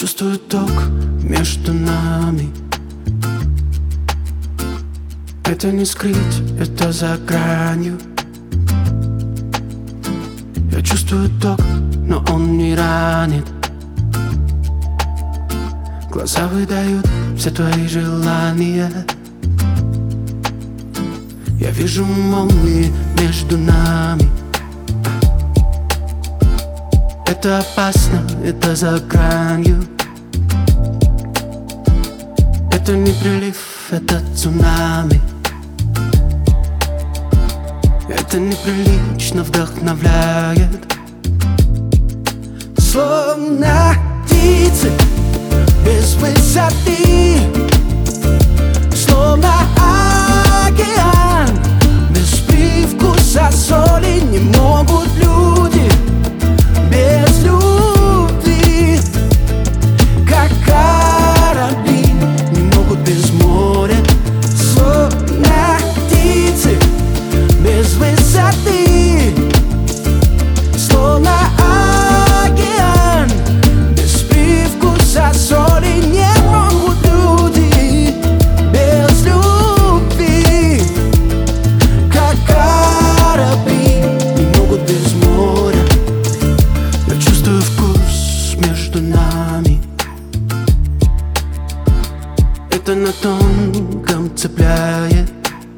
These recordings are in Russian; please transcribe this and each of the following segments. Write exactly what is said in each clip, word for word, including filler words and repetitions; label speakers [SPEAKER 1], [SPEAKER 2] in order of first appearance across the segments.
[SPEAKER 1] чувствую ток между нами. Это не скрыть, это за гранью. Я чувствую ток, но он не ранит. Глаза выдают все твои желания. Я вижу молнии между нами. Это опасно, это за гранью. Это не прилив, это цунами. Это неприлично вдохновляет. Словно птицы без высоты, словно океан без привкуса соли. Не могут люди без любви, как корабли не могут без моря. Словно птицы без высоты, словно океан без привкуса соли. Не могут люди без любви, как корабли не могут без моря. Я чувствую вкус между нами. Это на тонком цепляет.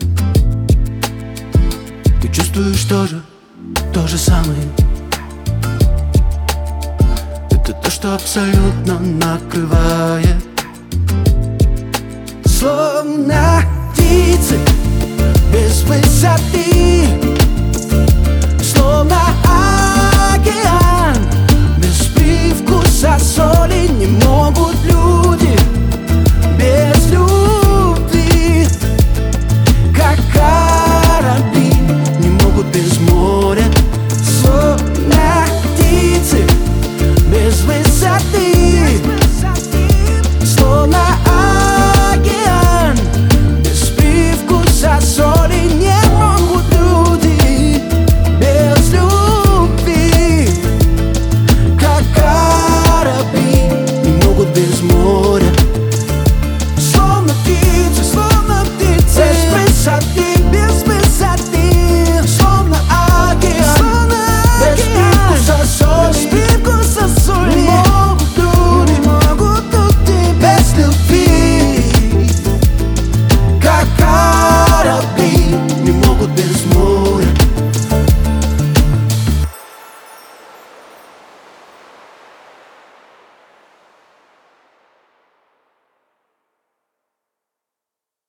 [SPEAKER 1] Ты чувствуешь тоже, то же самое. Это то, что абсолютно накрывает. Словно птицы без высоты, словно океан